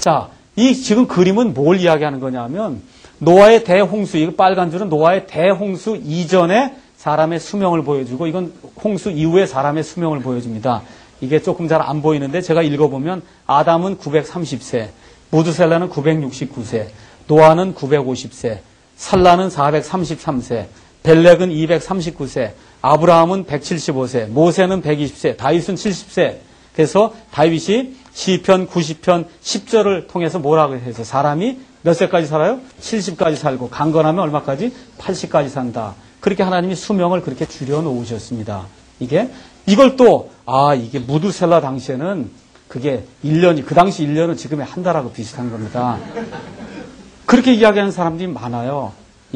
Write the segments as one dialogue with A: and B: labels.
A: 자, 이 지금 그림은 뭘 이야기하는 거냐면 노아의 대홍수, 이 빨간 줄은 노아의 대홍수 이전에 사람의 수명을 보여주고 이건 홍수 이후에 사람의 수명을 보여줍니다. 이게 조금 잘 안 보이는데 제가 읽어보면 아담은 930세, 무드셀라는 969세, 노아는 950세, 살라는 433세, 벨렉은 239세, 아브라함은 175세, 모세는 120세, 다윗은 70세. 그래서 다윗이 시편 90편 10절을 통해서 뭐라고 해서 사람이 몇 세까지 살아요? 70까지 살고 강건하면 얼마까지? 80까지 산다. 그렇게 하나님이 수명을 그렇게 줄여놓으셨습니다. 이걸 또 이게 무드셀라 당시에는 그게 1년이 그 당시 1년은 지금의 한 달하고 비슷한 겁니다. 그렇게 이야기하는 사람들이 많아요.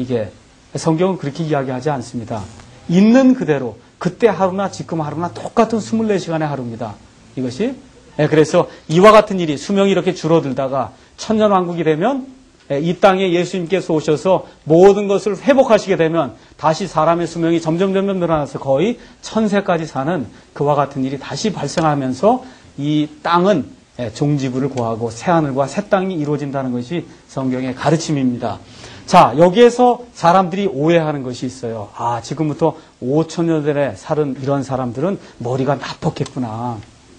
A: 성경은 그렇게 이야기하지 않습니다. 있는 그대로 그때 하루나 지금 하루나 똑같은 24시간의 하루입니다. 이것이 그래서 이와 같은 일이 수명이 이렇게 줄어들다가 천년왕국이 되면 이 땅에 예수님께서 오셔서 모든 것을 회복하시게 되면 다시 사람의 수명이 점점 늘어나서 거의 1000세까지 사는 그와 같은 일이 다시 발생하면서 이 땅은 종지부를 고하고 새하늘과 새 땅이 이루어진다는 것이 성경의 가르침입니다. 자, 여기에서 사람들이 오해하는 것이 있어요. 지금부터 5000년 전에 살은 이런 사람들은 머리가 나빴겠구나.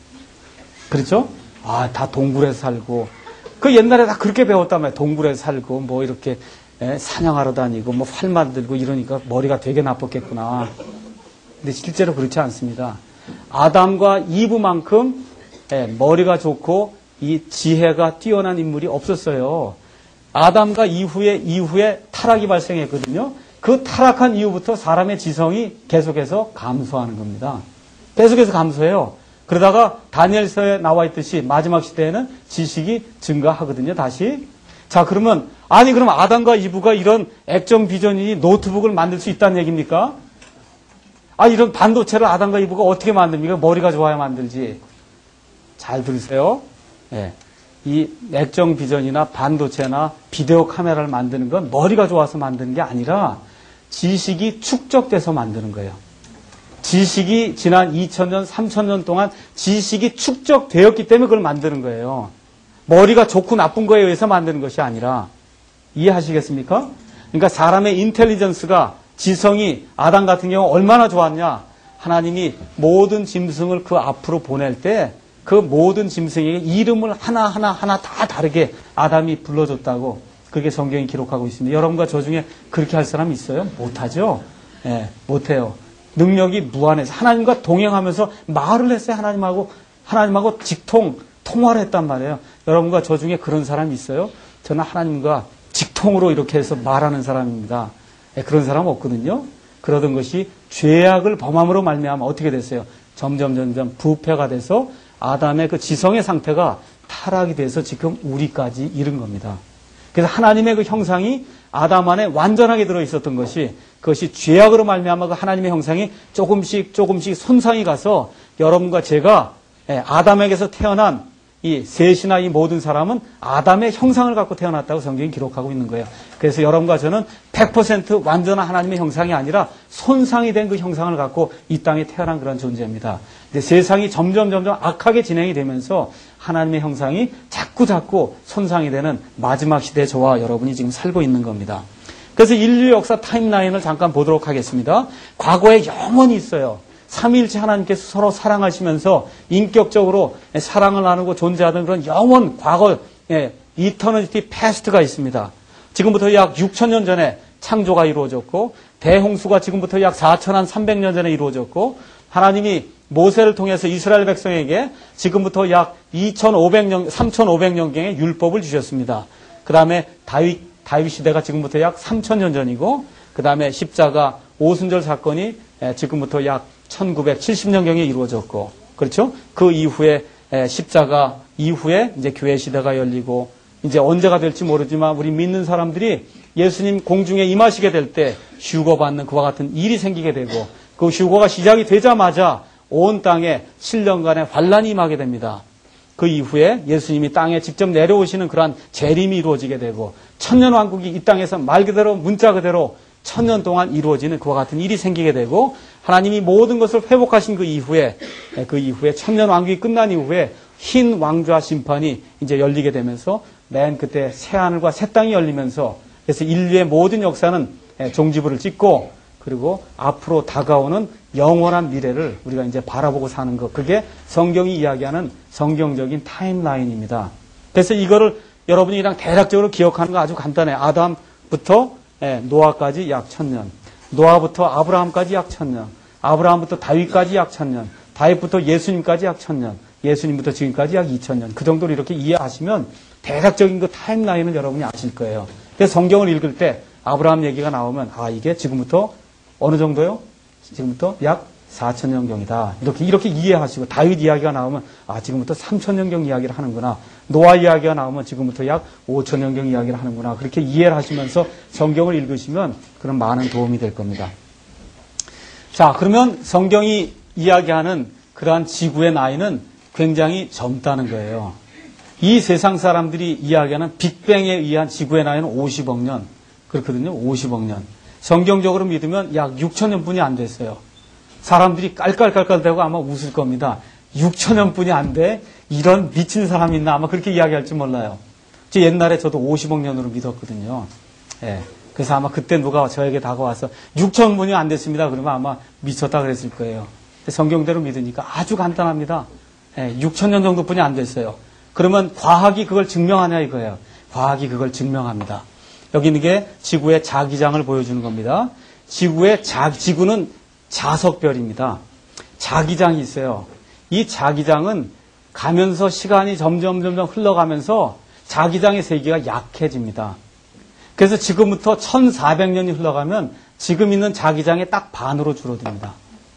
A: 그렇죠? 다 동굴에서 살고 그 옛날에 다 그렇게 배웠단 말이에요. 동굴에서 살고 뭐 이렇게 사냥하러 다니고 뭐 활 만들고 이러니까 머리가 되게 나빴겠구나. 근데 실제로 그렇지 않습니다. 아담과 이브만큼 머리가 좋고 이 지혜가 뛰어난 인물이 없었어요. 아담과 이후에 타락이 발생했거든요. 그 타락한 이후부터 사람의 지성이 계속해서 감소하는 겁니다. 계속해서 감소해요. 그러다가 다니엘서에 나와 있듯이 마지막 시대에는 지식이 증가하거든요. 다시. 자, 그럼 아담과 이브가 이런 액정 비전이 노트북을 만들 수 있다는 얘기입니까? 이런 반도체를 아담과 이브가 어떻게 만듭니까? 머리가 좋아야 만들지. 잘 들으세요. 이 액정 비전이나 반도체나 비디오 카메라를 만드는 건 머리가 좋아서 만드는 게 아니라 지식이 축적돼서 만드는 거예요. 지식이 지난 2000년, 3000년 동안 지식이 축적되었기 때문에 그걸 만드는 거예요. 머리가 좋고 나쁜 거에 의해서 만드는 것이 아니라. 이해하시겠습니까? 그러니까 사람의 인텔리전스가 지성이 아담 같은 경우 얼마나 좋았냐. 하나님이 모든 짐승을 그 앞으로 보낼 때 그 모든 짐승에게 이름을 하나하나 다 다르게 아담이 불러줬다고 그게 성경이 기록하고 있습니다. 여러분과 저 중에 그렇게 할 사람 있어요? 못하죠? 못해요. 능력이 무한해서 하나님과 동행하면서 말을 했어요. 하나님하고 통화를 했단 말이에요. 여러분과 저 중에 그런 사람이 있어요? 저는 하나님과 직통으로 이렇게 해서 말하는 사람입니다. 그런 사람 없거든요. 그러던 것이 죄악을 범함으로 말미암아 어떻게 됐어요? 점점 부패가 돼서 아담의 그 지성의 상태가 타락이 돼서 지금 우리까지 이른 겁니다. 그래서 하나님의 그 형상이 아담 안에 완전하게 들어 있었던 것이 그것이 죄악으로 말미암아 그 하나님의 형상이 조금씩 손상이 가서 여러분과 제가 아담에게서 태어난 이 셋이나 이 모든 사람은 아담의 형상을 갖고 태어났다고 성경이 기록하고 있는 거예요. 그래서 여러분과 저는 100% 완전한 하나님의 형상이 아니라 손상이 된 그 형상을 갖고 이 땅에 태어난 그런 존재입니다. 근데 세상이 점점 악하게 진행이 되면서 하나님의 형상이 자꾸 손상이 되는 마지막 시대에 저와 여러분이 지금 살고 있는 겁니다. 그래서 인류 역사 타임라인을 잠깐 보도록 하겠습니다. 과거에 영원히 있어요. 삼위일체 하나님께서 서로 사랑하시면서 인격적으로 사랑을 나누고 존재하던 그런 영원 과거, 이터니티 패스트가 있습니다. 지금부터 약 6000년 전에 창조가 이루어졌고 대홍수가 지금부터 약 4300년 전에 이루어졌고 하나님이 모세를 통해서 이스라엘 백성에게 지금부터 약 3500년경의 율법을 주셨습니다. 그 다음에 다윗 시대가 지금부터 약 3000년 전이고 그 다음에 십자가 오순절 사건이 지금부터 약 1970년경에 이루어졌고, 그렇죠? 그 이후에 십자가 이후에 이제 교회 시대가 열리고, 이제 언제가 될지 모르지만 우리 믿는 사람들이 예수님 공중에 임하시게 될 때 휴거받는 그와 같은 일이 생기게 되고, 그 휴거가 시작이 되자마자 온 땅에 7년간의 환란이 임하게 됩니다. 그 이후에 예수님이 땅에 직접 내려오시는 그러한 재림이 이루어지게 되고, 천년왕국이 이 땅에서 말 그대로 문자 그대로 1000년 동안 이루어지는 그와 같은 일이 생기게 되고 하나님이 모든 것을 회복하신 그 이후에 천년왕국이 끝난 이후에 흰 왕좌 심판이 이제 열리게 되면서 맨 그때 새하늘과 새 땅이 열리면서 그래서 인류의 모든 역사는 종지부를 찍고 그리고 앞으로 다가오는 영원한 미래를 우리가 이제 바라보고 사는 것. 그게 성경이 이야기하는 성경적인 타임라인입니다. 그래서 이거를 여러분이 그냥 대략적으로 기억하는 거 아주 간단해요. 아담부터 노아까지 약 1000년. 노아부터 아브라함까지 약 1000년. 아브라함부터 다윗까지 약 1000년. 다윗부터 예수님까지 약 1000년. 예수님부터 지금까지 약 2000년. 그 정도로 이렇게 이해하시면 대략적인 그 타임라인을 여러분이 아실 거예요. 그래서 성경을 읽을 때 아브라함 얘기가 나오면 이게 지금부터 어느 정도요? 지금부터 약 4000년경이다. 이렇게 이해하시고 다윗 이야기가 나오면 지금부터 3000년경 이야기를 하는구나. 노아 이야기가 나오면 지금부터 약 5000년경 이야기를 하는구나. 그렇게 이해를 하시면서 성경을 읽으시면 그런 많은 도움이 될 겁니다. 자, 그러면 성경이 이야기하는 그러한 지구의 나이는 굉장히 젊다는 거예요. 이 세상 사람들이 이야기하는 빅뱅에 의한 지구의 나이는 50억 년. 그렇거든요. 50억 년. 성경적으로 믿으면 약 6천년 뿐이 안 됐어요. 사람들이 깔깔깔깔대고 아마 웃을 겁니다. 6천년 뿐이 안 돼? 이런 미친 사람이 있나? 아마 그렇게 이야기할지 몰라요. 옛날에 저도 50억 년으로 믿었거든요. 예. 그래서 아마 그때 누가 저에게 다가와서 6천 분이 안 됐습니다. 그러면 아마 미쳤다 그랬을 거예요. 성경대로 믿으니까 아주 간단합니다. 6천년 정도뿐이 안 됐어요. 그러면 과학이 그걸 증명하냐 이거예요. 과학이 그걸 증명합니다. 여기 있는 게 지구의 자기장을 보여주는 겁니다. 지구는 자석별입니다. 자기장이 있어요. 이 자기장은 가면서 시간이 점점 흘러가면서 자기장의 세기가 약해집니다. 그래서 지금부터 1400년이 흘러가면 지금 있는 자기장의 딱 반으로 줄어듭니다.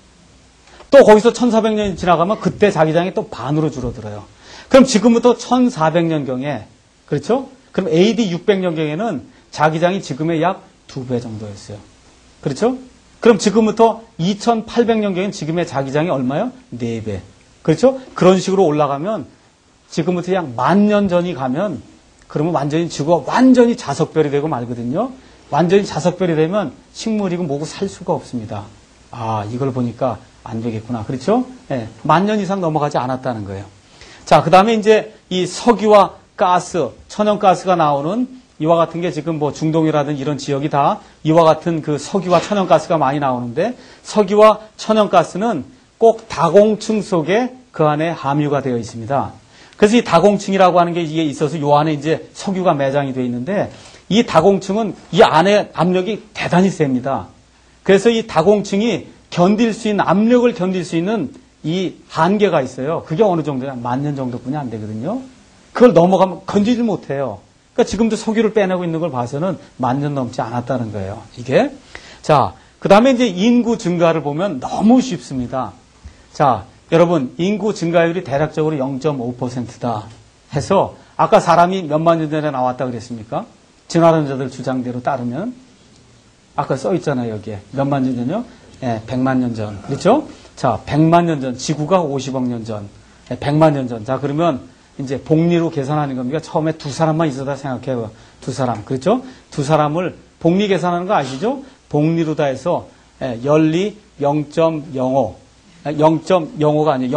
A: 또 거기서 1400년이 지나가면 그때 자기장이 또 반으로 줄어들어요. 그럼 지금부터 1400년경에, 그렇죠? 그럼 AD 600년경에는 자기장이 지금의 약 2배 정도였어요. 그렇죠? 그럼 지금부터 2800년경엔 지금의 자기장이 얼마요? 4배. 그렇죠? 그런 식으로 올라가면 지금부터 약 10,000년 전이 가면 그러면 완전히 지구가 완전히 자석별이 되고 말거든요. 완전히 자석별이 되면 식물이고 뭐고 살 수가 없습니다. 이걸 보니까 안 되겠구나. 그렇죠? 10,000년 이상 넘어가지 않았다는 거예요. 자, 그 다음에 이제 이 석유와 가스, 천연가스가 나오는 이와 같은 게 지금 뭐 중동이라든 이런 지역이 다 이와 같은 그 석유와 천연가스가 많이 나오는데 석유와 천연가스는 꼭 다공층 속에 그 안에 함유가 되어 있습니다. 그래서 이 다공층이라고 하는 게 이게 있어서 요 안에 이제 석유가 매장이 되어 있는데 이 다공층은 이 안에 압력이 대단히 셉니다. 그래서 이 다공층이 견딜 수 있는 압력을 견딜 수 있는 이 한계가 있어요. 그게 어느 정도냐? 10,000년 정도뿐이 안 되거든요. 그걸 넘어가면 건지질 못해요. 그러니까 지금도 석유를 빼내고 있는 걸 봐서는 10,000년 넘지 않았다는 거예요. 이게. 자, 그 다음에 이제 인구 증가를 보면 너무 쉽습니다. 자, 여러분, 인구 증가율이 대략적으로 0.5%다 해서 아까 사람이 몇만 년 전에 나왔다 그랬습니까? 진화론자들 주장대로 따르면 아까 써 있잖아요, 여기에. 몇만 년 전이요? 100만 년 전. 그렇죠? 자, 100만 년 전. 지구가 50억 년 전. 100만 년 전. 자, 그러면 이제 복리로 계산하는 겁니다. 처음에 두 사람만 있어다 생각해요. 두 사람. 그렇죠? 두 사람을 복리 계산하는 거 아시죠? 복리로 다 해서 열리 0.05. 0.05가 아니에요.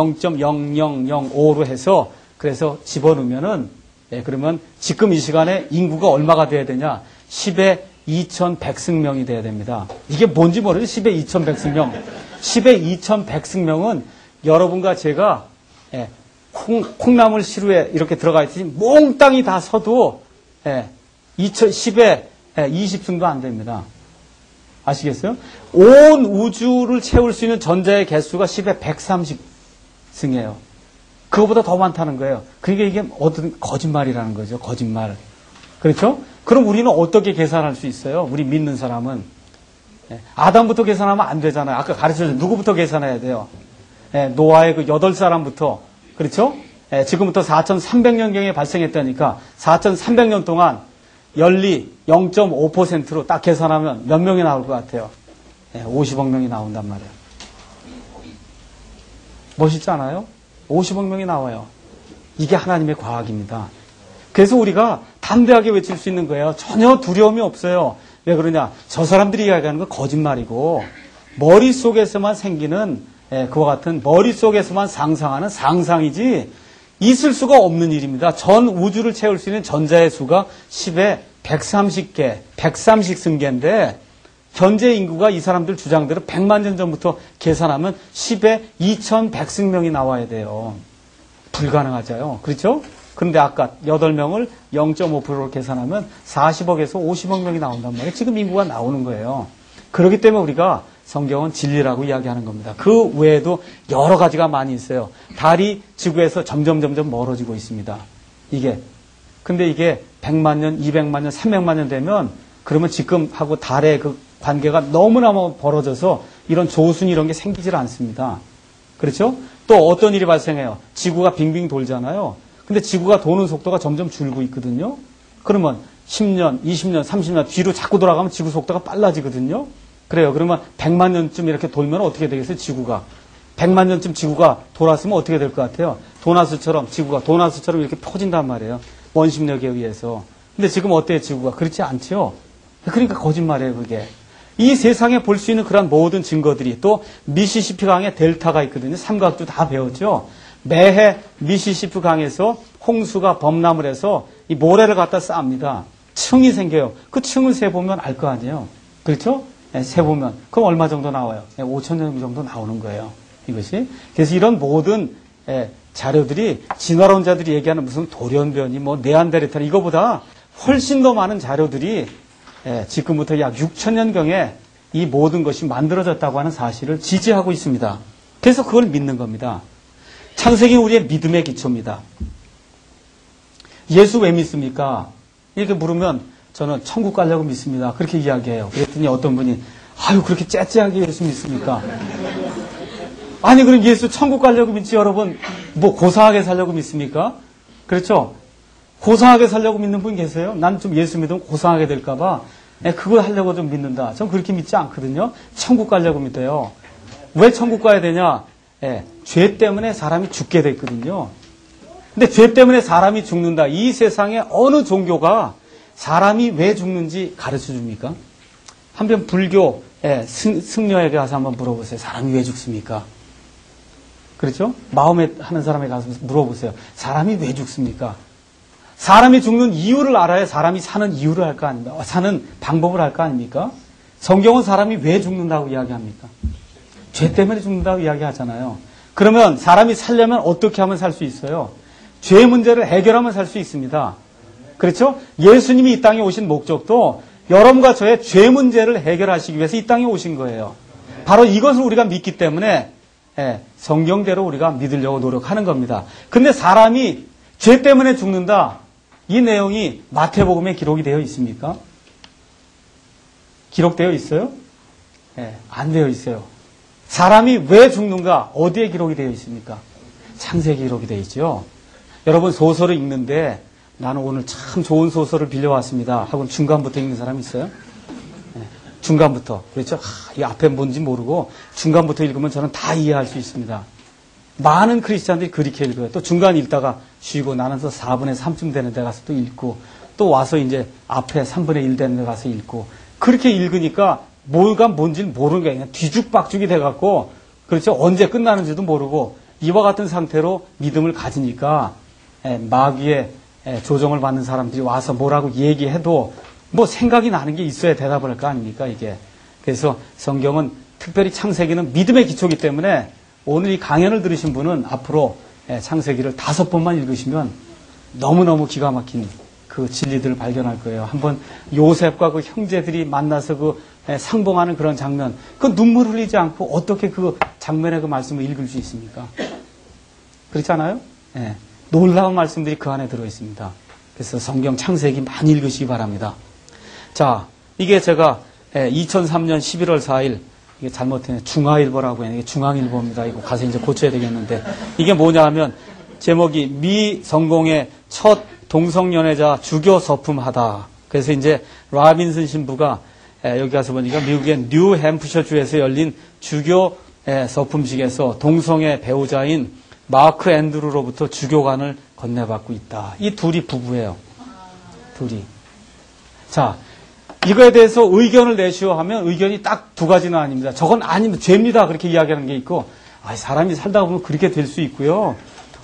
A: 0.0005로 해서 그래서 집어넣으면은 그러면 지금 이 시간에 인구가 얼마가 돼야 되냐? 10의 2100승명이 돼야 됩니다. 이게 뭔지 모르죠? 10의 2100승명. 10의 2100승명은 여러분과 제가 콩나물 시루에 이렇게 들어가 있듯이 몽땅이 다 서도 10의 20승도 안 됩니다. 아시겠어요? 온 우주를 채울 수 있는 전자의 개수가 10의 130승이에요. 그거보다 더 많다는 거예요. 그러니까 이게 어떤 거짓말이라는 거죠. 거짓말. 그렇죠? 그럼 우리는 어떻게 계산할 수 있어요? 우리 믿는 사람은. 아담부터 계산하면 안 되잖아요. 아까 가르쳐줬죠. 누구부터 계산해야 돼요? 노아의 그 8사람부터. 그렇죠? 지금부터 4300년경에 발생했다니까 4300년 동안 열리 0.5%로 딱 계산하면 몇 명이 나올 것 같아요? 50억 명이 나온단 말이에요. 멋있지 않아요? 50억 명이 나와요. 이게 하나님의 과학입니다. 그래서 우리가 담대하게 외칠 수 있는 거예요. 전혀 두려움이 없어요. 왜 그러냐? 저 사람들이 이야기하는 건 거짓말이고 머릿속에서만 생기는 그와 같은 머릿속에서만 상상하는 상상이지 있을 수가 없는 일입니다. 전 우주를 채울 수 있는 전자의 수가 10에 130개, 130승계인데 현재 인구가 이 사람들 주장대로 100만 년 전부터 계산하면 10에 2100승명이 나와야 돼요. 불가능하죠. 그렇죠? 그런데 아까 8명을 0.5%로 계산하면 40억에서 50억 명이 나온단 말이에요. 지금 인구가 나오는 거예요. 그렇기 때문에 우리가 성경은 진리라고 이야기하는 겁니다. 그 외에도 여러 가지가 많이 있어요. 달이 지구에서 점점 멀어지고 있습니다. 근데 이게 100만 년, 200만 년, 300만 년 되면 그러면 지금하고 달의 그 관계가 너무너무 벌어져서 이런 조순 이런 게 생기질 않습니다. 그렇죠? 또 어떤 일이 발생해요? 지구가 빙빙 돌잖아요. 근데 지구가 도는 속도가 점점 줄고 있거든요. 그러면 10년, 20년, 30년 뒤로 자꾸 돌아가면 지구 속도가 빨라지거든요. 그래요. 그러면 100만 년쯤 이렇게 돌면 어떻게 되겠어요? 지구가. 100만 년쯤 지구가 돌았으면 어떻게 될 것 같아요? 지구가 도나스처럼 이렇게 퍼진단 말이에요. 원심력에 의해서. 근데 지금 어때요? 지구가. 그렇지 않죠? 그러니까 거짓말이에요, 그게. 이 세상에 볼 수 있는 그런 모든 증거들이 또 미시시피 강에 델타가 있거든요. 삼각도 다 배웠죠. 매해 미시시피 강에서 홍수가 범람을 해서 이 모래를 갖다 쌓습니다. 층이 생겨요. 그 층을 세보면 알 거 아니에요. 그렇죠? 세보면. 그럼 얼마 정도 나와요? 5천 년 정도 나오는 거예요. 이것이. 그래서 이런 모든 자료들이 진화론자들이 얘기하는 무슨 돌연변이 네안데르탈 이거보다 훨씬 더 많은 자료들이 지금부터 약 6천 년경에 이 모든 것이 만들어졌다고 하는 사실을 지지하고 있습니다. 그래서 그걸 믿는 겁니다. 창세기는 우리의 믿음의 기초입니다. 예수 왜 믿습니까? 이렇게 물으면 저는 천국 가려고 믿습니다. 그렇게 이야기해요. 그랬더니 어떤 분이 아유 그렇게 째째하게 예수 믿습니까? 아니 그럼 예수 천국 가려고 믿지 여러분 고상하게 살려고 믿습니까? 그렇죠? 고상하게 살려고 믿는 분 계세요? 난 좀 예수 믿으면 고상하게 될까 봐 그걸 하려고 좀 믿는다. 전 그렇게 믿지 않거든요. 천국 가려고 믿어요. 왜 천국 가야 되냐? 죄 때문에 사람이 죽게 됐거든요. 근데 죄 때문에 사람이 죽는다. 이 세상에 어느 종교가 사람이 왜 죽는지 가르쳐 줍니까? 한편 불교 승려에게 가서 한번 물어보세요. 사람이 왜 죽습니까? 그렇죠? 마음에 하는 사람에게 가서 물어보세요. 사람이 왜 죽습니까? 사람이 죽는 이유를 알아야 사람이 사는 이유를 할 거 아닙니까? 사는 방법을 할 거 아닙니까? 성경은 사람이 왜 죽는다고 이야기합니까? 죄 때문에 죽는다고 이야기하잖아요. 그러면 사람이 살려면 어떻게 하면 살 수 있어요? 죄 문제를 해결하면 살 수 있습니다. 그렇죠? 예수님이 이 땅에 오신 목적도 여러분과 저의 죄 문제를 해결하시기 위해서 이 땅에 오신 거예요. 바로 이것을 우리가 믿기 때문에 성경대로 우리가 믿으려고 노력하는 겁니다. 근데 사람이 죄 때문에 죽는다. 이 내용이 마태복음에 기록이 되어 있습니까? 기록되어 있어요? 안 되어 있어요. 사람이 왜 죽는가? 어디에 기록이 되어 있습니까? 창세기 기록이 되어 있죠. 여러분 소설을 읽는데 나는 오늘 참 좋은 소설을 빌려왔습니다. 하고 중간부터 읽는 사람 있어요? 중간부터. 그렇죠? 이 앞에 뭔지 모르고 중간부터 읽으면 저는 다 이해할 수 있습니다. 많은 크리스찬들이 그렇게 읽어요. 또 중간 읽다가 쉬고 나는 또 4분의 3쯤 되는 데 가서 또 읽고 또 와서 이제 앞에 3분의 1 되는 데 가서 읽고 그렇게 읽으니까 뭐가 뭔지는 모르는 게 그냥 뒤죽박죽이 돼갖고 그렇죠? 언제 끝나는지도 모르고 이와 같은 상태로 믿음을 가지니까 마귀의 조정을 받는 사람들이 와서 뭐라고 얘기해도 생각이 나는 게 있어야 대답을 할 거 아닙니까 이게. 그래서 성경은 특별히 창세기는 믿음의 기초이기 때문에 오늘 이 강연을 들으신 분은 앞으로 창세기를 5번만 읽으시면 너무너무 기가 막힌 그 진리들을 발견할 거예요. 한번 요셉과 그 형제들이 만나서 그 상봉하는 그런 장면, 그 눈물 흘리지 않고 어떻게 그 장면의 그 말씀을 읽을 수 있습니까? 그렇지 않아요? 놀라운 말씀들이 그 안에 들어있습니다. 그래서 성경 창세기 많이 읽으시기 바랍니다. 자, 이게 제가 2003년 11월 4일 이게 잘못했네. 중화일보라고 했는데 이게 중앙일보입니다. 이거 가서 이제 고쳐야 되겠는데 이게 뭐냐 하면 제목이 미 성공의 첫 동성연애자 주교 서품하다. 그래서 이제 라빈슨 신부가 여기 가서 보니까 미국의 뉴햄프셔 주에서 열린 주교 서품식에서 동성애 배우자인 마크 앤드루로부터 주교관을 건네받고 있다. 이 둘이 부부예요. 둘이. 자, 이거에 대해서 의견을 내시오 하면 의견이 딱 2가지는 아닙니다. 저건 아닙니다. 죄입니다. 그렇게 이야기하는 게 있고, 사람이 살다 보면 그렇게 될 수 있고요.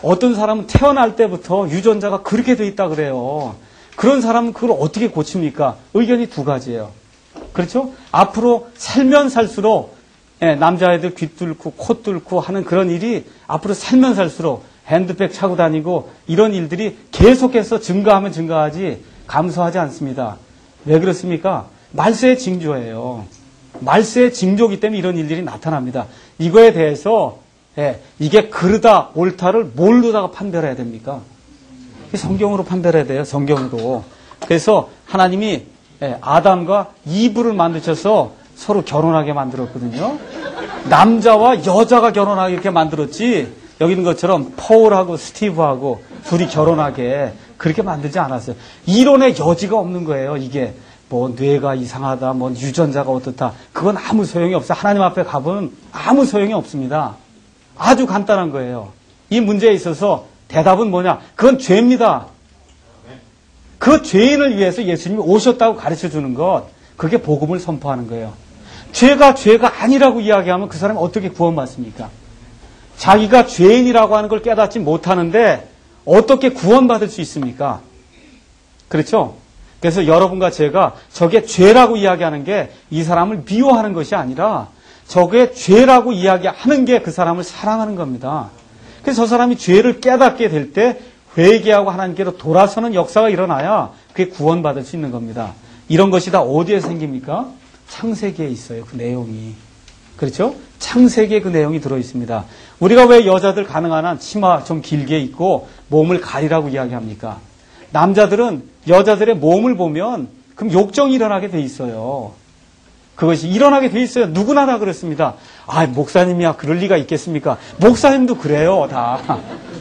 A: 어떤 사람은 태어날 때부터 유전자가 그렇게 돼 있다 그래요. 그런 사람은 그걸 어떻게 고칩니까? 의견이 두 가지예요. 그렇죠? 앞으로 살면 살수록 남자애들 귀 뚫고 코 뚫고 하는 그런 일이 앞으로 살면 살수록 핸드백 차고 다니고 이런 일들이 계속해서 증가하면 증가하지 감소하지 않습니다. 왜 그렇습니까? 말세의 징조예요. 말세의 징조이기 때문에 이런 일들이 나타납니다. 이거에 대해서 이게 그르다 옳다를 뭘로다가 판별해야 됩니까? 성경으로 판별해야 돼요. 성경으로. 그래서 하나님이 아담과 이브를 만드셔서 서로 결혼하게 만들었거든요. 남자와 여자가 결혼하게 이렇게 만들었지 여기 있는 것처럼 폴하고 스티브하고 둘이 결혼하게 그렇게 만들지 않았어요. 이론의 여지가 없는 거예요. 이게 뭐 뇌가 이상하다, 뭐 유전자가 어떻다. 그건 아무 소용이 없어요. 하나님 앞에 가보면 아무 소용이 없습니다. 아주 간단한 거예요. 이 문제에 있어서 대답은 뭐냐? 그건 죄입니다. 그 죄인을 위해서 예수님이 오셨다고 가르쳐 주는 것, 그게 복음을 선포하는 거예요. 죄가 아니라고 이야기하면 그 사람이 어떻게 구원받습니까? 자기가 죄인이라고 하는 걸 깨닫지 못하는데 어떻게 구원받을 수 있습니까? 그렇죠? 그래서 여러분과 제가 저게 죄라고 이야기하는 게 이 사람을 미워하는 것이 아니라 저게 죄라고 이야기하는 게 그 사람을 사랑하는 겁니다. 그래서 저 사람이 죄를 깨닫게 될 때 회개하고 하나님께로 돌아서는 역사가 일어나야 그게 구원받을 수 있는 겁니다. 이런 것이 다 어디에 생깁니까? 창세기에 있어요. 그 내용이. 그렇죠? 창세기에 그 내용이 들어있습니다. 우리가 왜 여자들 가능한 한 치마 좀 길게 입고 몸을 가리라고 이야기합니까? 남자들은 여자들의 몸을 보면 그럼 욕정이 일어나게 돼 있어요. 그것이 일어나게 돼 있어요. 누구나 다 그렇습니다. 아, 목사님이야 그럴 리가 있겠습니까? 목사님도 그래요, 다.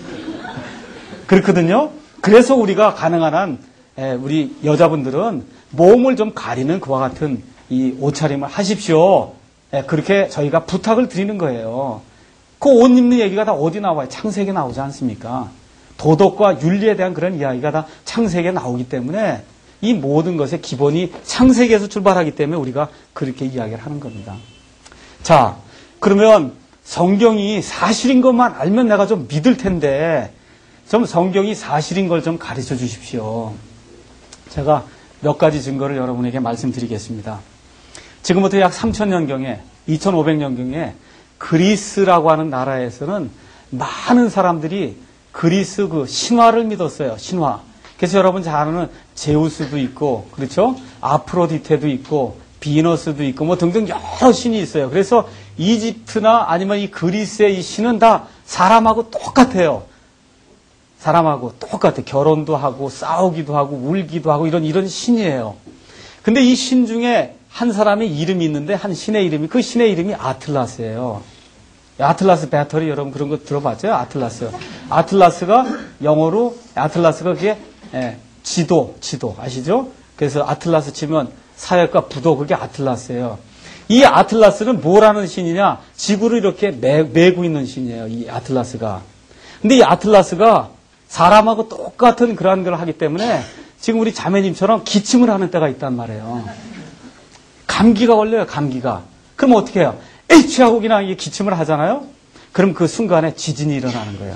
A: 그렇거든요. 그래서 우리가 가능한 한 우리 여자분들은 몸을 좀 가리는 그와 같은 이 옷차림을 하십시오. 그렇게 저희가 부탁을 드리는 거예요. 그 옷 입는 얘기가 다 어디 나와요? 창세기에 나오지 않습니까? 도덕과 윤리에 대한 그런 이야기가 다 창세기에 나오기 때문에 이 모든 것의 기본이 창세기에서 출발하기 때문에 우리가 그렇게 이야기를 하는 겁니다. 자, 그러면 성경이 사실인 것만 알면 내가 좀 믿을 텐데 좀 성경이 사실인 걸 좀 가르쳐 주십시오. 제가 몇 가지 증거를 여러분에게 말씀드리겠습니다. 지금부터 약 3000년경에 2500년경에 그리스라고 하는 나라에서는 많은 사람들이 그리스 그 신화를 믿었어요. 신화. 그래서 여러분 잘 아는 제우스도 있고, 그렇죠? 아프로디테도 있고, 비너스도 있고, 뭐 등등 여러 신이 있어요. 그래서 이집트나 아니면 이 그리스의 이 신은 다 사람하고 똑같아요. 사람하고 똑같아. 결혼도 하고, 싸우기도 하고, 울기도 하고, 이런 신이에요. 근데 이 신 중에 한 사람의 이름이 있는데, 한 신의 이름이, 그 신의 이름이 아틀라스예요. 아틀라스 배터리 여러분 그런 거 들어봤죠? 아틀라스. 아틀라스가 영어로, 아틀라스가 그게 지도 아시죠? 그래서 아틀라스 치면 사역과 부도 그게 아틀라스예요. 이 아틀라스는 뭐라는 신이냐? 지구를 이렇게 메고 있는 신이에요. 이 아틀라스가. 근데 이 아틀라스가 사람하고 똑같은 그러한 걸 하기 때문에 지금 우리 자매님처럼 기침을 하는 때가 있단 말이에요. 감기가 걸려요, 감기가. 그럼 어떻게 해요? 에이치 하고 그냥 이게 기침을 하잖아요? 그럼 그 순간에 지진이 일어나는 거예요.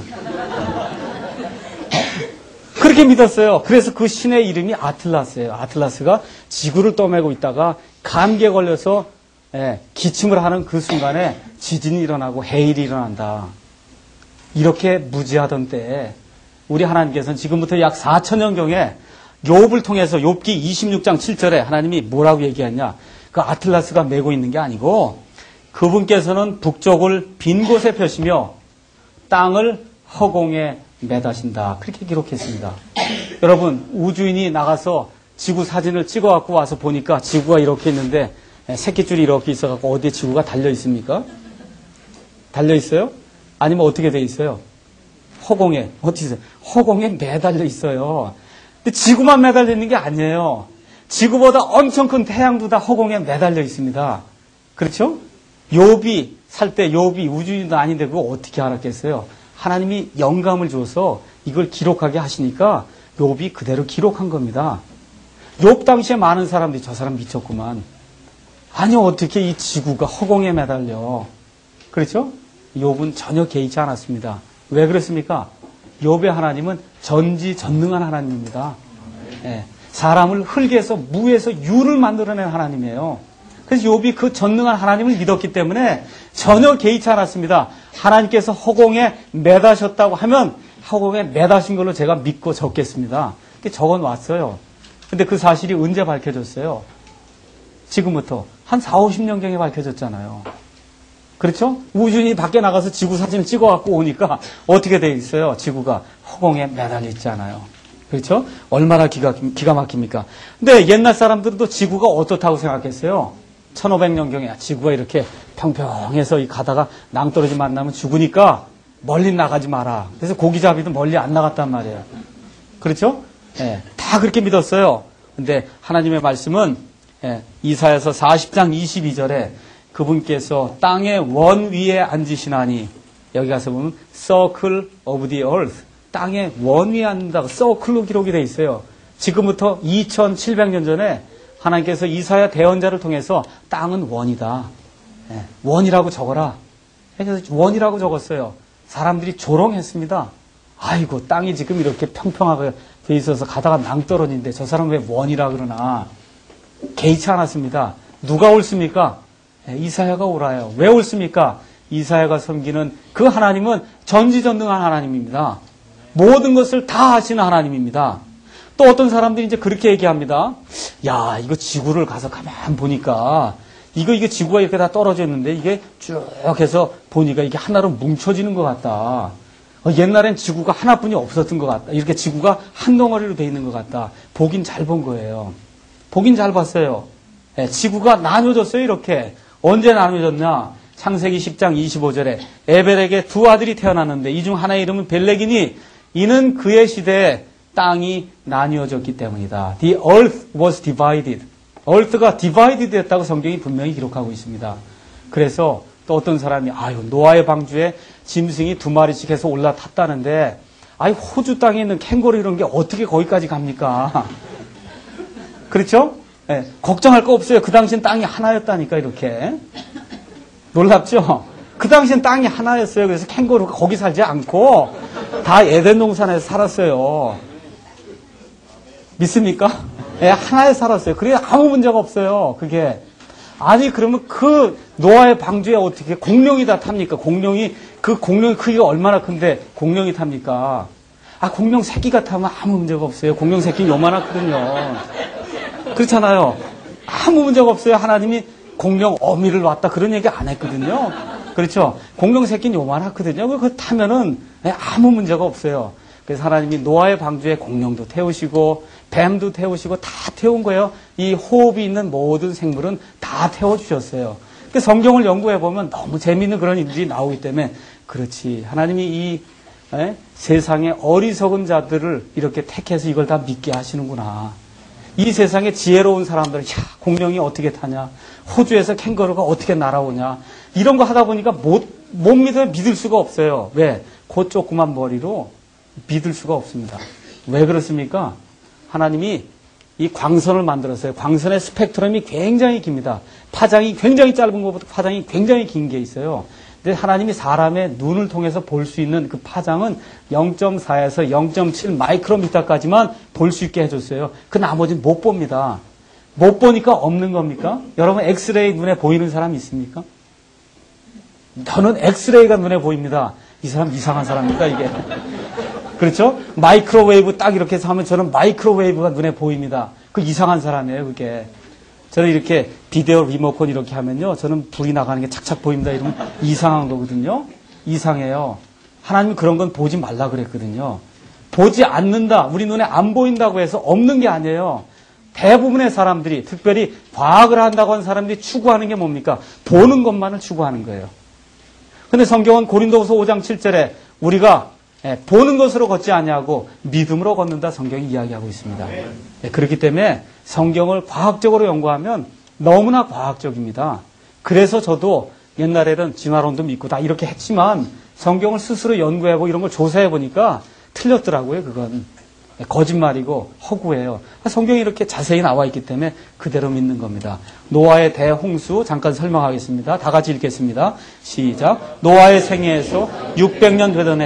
A: 그렇게 믿었어요. 그래서 그 신의 이름이 아틀라스예요. 아틀라스가 지구를 떠매고 있다가 감기에 걸려서 기침을 하는 그 순간에 지진이 일어나고 해일이 일어난다. 이렇게 무지하던 때에 우리 하나님께서는 지금부터 약 4000년경에 욥을 통해서 욥기 26장 7절에 하나님이 뭐라고 얘기했냐? 그 아틀라스가 메고 있는 게 아니고 그분께서는 북쪽을 빈 곳에 펴시며 땅을 허공에 매다신다. 그렇게 기록했습니다. 여러분, 우주인이 나가서 지구 사진을 찍어갖고 와서 보니까 지구가 이렇게 있는데 새끼줄이 이렇게 있어갖고 어디에 지구가 달려 있습니까? 달려 있어요? 아니면 어떻게 돼 있어요? 허공에. 어떻게 있어요? 허공에 매달려 있어요. 근데 지구만 매달려 있는 게 아니에요. 지구보다 엄청 큰 태양도 다 허공에 매달려 있습니다. 그렇죠? 욥이 살 때 욥이 우주인도 아닌데 그거 어떻게 알았겠어요? 하나님이 영감을 줘서 이걸 기록하게 하시니까 욥이 그대로 기록한 겁니다. 욥 당시에 많은 사람들이 저 사람 미쳤구만. 아니 어떻게 이 지구가 허공에 매달려. 그렇죠? 욥은 전혀 개의치 않았습니다. 왜 그랬습니까? 욥의 하나님은 전지전능한 하나님입니다. 예, 사람을 흙에서 무에서 유를 만들어낸 하나님이에요. 그래서 욥이 그 전능한 하나님을 믿었기 때문에 전혀 개의치 않았습니다. 하나님께서 허공에 매다셨다고 하면 허공에 매다신 걸로 제가 믿고 적겠습니다. 적어 놨어요. 근데 그 사실이 언제 밝혀졌어요? 지금부터 한 4, 50년경에 밝혀졌잖아요. 그렇죠? 우주인이 밖에 나가서 지구 사진을 찍어갖고 오니까 어떻게 돼 있어요? 지구가 허공에 매달려 있잖아요. 그렇죠? 얼마나 기가 막힙니까? 근데 옛날 사람들은 또 지구가 어떻다고 생각했어요? 1500년경에 지구가 이렇게 평평해서 가다가 낭떠러지 만나면 죽으니까 멀리 나가지 마라. 그래서 고기잡이도 멀리 안 나갔단 말이에요. 그렇죠? 예, 다 그렇게 믿었어요. 근데 하나님의 말씀은 이사야서 40장 22절에 그분께서 땅의 원 위에 앉으시나니, 여기 가서 보면 circle of the earth, 땅의 원 위에 앉는다고 서클로 기록이 되어 있어요. 지금부터 2700년 전에 하나님께서 이사야 대언자를 통해서 땅은 원이다. 원이라고 적어라. 그래서 원이라고 적었어요. 사람들이 조롱했습니다. 아이고, 땅이 지금 이렇게 평평하게 돼 있어서 가다가 낭떠러지인데 저 사람 왜 원이라 그러나. 개의치 않았습니다. 누가 옳습니까? 이사야가 옳아요. 왜 옳습니까? 이사야가 섬기는 그 하나님은 전지전능한 하나님입니다. 모든 것을 다 하시는 하나님입니다. 또 어떤 사람들이 이제 그렇게 얘기합니다. 야, 이거 지구를 가서 가만 보니까 이거 지구가 이렇게 다 떨어져 있는데 이게 쭉 해서 보니까 이게 하나로 뭉쳐지는 것 같다. 옛날엔 지구가 하나뿐이 없었던 것 같다. 이렇게 지구가 한 덩어리로 돼 있는 것 같다. 보긴 잘 본 거예요. 보긴 잘 봤어요. 지구가 나눠졌어요, 이렇게. 언제 나눠졌냐? 창세기 10장 25절에 에벨에게 두 아들이 태어났는데 이 중 하나의 이름은 벨렉이니 이는 그의 시대에 땅이 나뉘어졌기 때문이다. The earth was divided. earth가 divided 됐다고 성경이 분명히 기록하고 있습니다. 그래서 또 어떤 사람이 노아의 방주에 짐승이 2마리씩 해서 올라탔다는데 호주 땅에 있는 캥거루 이런 게 어떻게 거기까지 갑니까? 그렇죠? 네, 걱정할 거 없어요. 그 당시엔 땅이 하나였다니까, 이렇게. 놀랍죠? 그 당시엔 땅이 하나였어요. 그래서 캥거루가 거기 살지 않고 다 에덴 동산에서 살았어요. 믿습니까? 네, 하나에 살았어요. 그래 아무 문제가 없어요. 그게. 아니, 그러면 그 노아의 방주에 어떻게 공룡이 다 탑니까? 그 공룡의 크기가 얼마나 큰데 공룡이 탑니까? 공룡 새끼가 타면 아무 문제가 없어요. 공룡 새끼는 요만하거든요. 그렇잖아요. 아무 문제가 없어요. 하나님이 공룡 어미를 놨다 그런 얘기 안 했거든요. 그렇죠? 공룡 새끼는 요만하거든요. 그거 타면은 아무 문제가 없어요. 그래서 하나님이 노아의 방주에 공룡도 태우시고 뱀도 태우시고 다 태운 거예요. 이 호흡이 있는 모든 생물은 다 태워주셨어요. 성경을 연구해 보면 너무 재미있는 그런 일들이 나오기 때문에 그렇지. 하나님이 이 세상의 어리석은 자들을 이렇게 택해서 이걸 다 믿게 하시는구나. 이 세상에 지혜로운 사람들은 공룡이 어떻게 타냐, 호주에서 캥거루가 어떻게 날아오냐, 이런 거 하다 보니까 못 믿을 수가 없어요. 왜? 그 조그만 머리로 믿을 수가 없습니다. 왜 그렇습니까? 하나님이 이 광선을 만들었어요. 광선의 스펙트럼이 굉장히 깁니다. 파장이 굉장히 짧은 것보다 파장이 굉장히 긴 게 있어요. 근데 하나님이 사람의 눈을 통해서 볼 수 있는 그 파장은 0.4에서 0.7 마이크로미터까지만 볼 수 있게 해줬어요. 그 나머지는 못 봅니다. 못 보니까 없는 겁니까? 여러분 엑스레이 눈에 보이는 사람 있습니까? 저는 엑스레이가 눈에 보입니다. 이 사람 이상한 사람입니다, 이게. 그렇죠? 마이크로웨이브 딱 이렇게 해서 하면 저는 마이크로웨이브가 눈에 보입니다. 그 이상한 사람이에요, 그게. 저는 이렇게 비데오 리모컨 이렇게 하면요, 저는 불이 나가는 게 착착 보입니다. 이러면 이상한 거거든요. 이상해요. 하나님은 그런 건 보지 말라 그랬거든요. 보지 않는다, 우리 눈에 안 보인다고 해서 없는 게 아니에요. 대부분의 사람들이, 특별히 과학을 한다고 하는 사람들이 추구하는 게 뭡니까? 보는 것만을 추구하는 거예요. 근데 성경은 고린도후서 5장 7절에 우리가 보는 것으로 걷지 아니하고 믿음으로 걷는다 성경이 이야기하고 있습니다. 그렇기 때문에 성경을 과학적으로 연구하면 너무나 과학적입니다. 그래서 저도 옛날에는 진화론도 믿고 다 이렇게 했지만 성경을 스스로 연구하고 이런 걸 조사해 보니까 틀렸더라고요. 그건 거짓말이고 허구예요. 성경이 이렇게 자세히 나와 있기 때문에 그대로 믿는 겁니다. 노아의 대홍수 잠깐 설명하겠습니다. 다 같이 읽겠습니다. 시작. 노아의 생애에서 600년 되던 해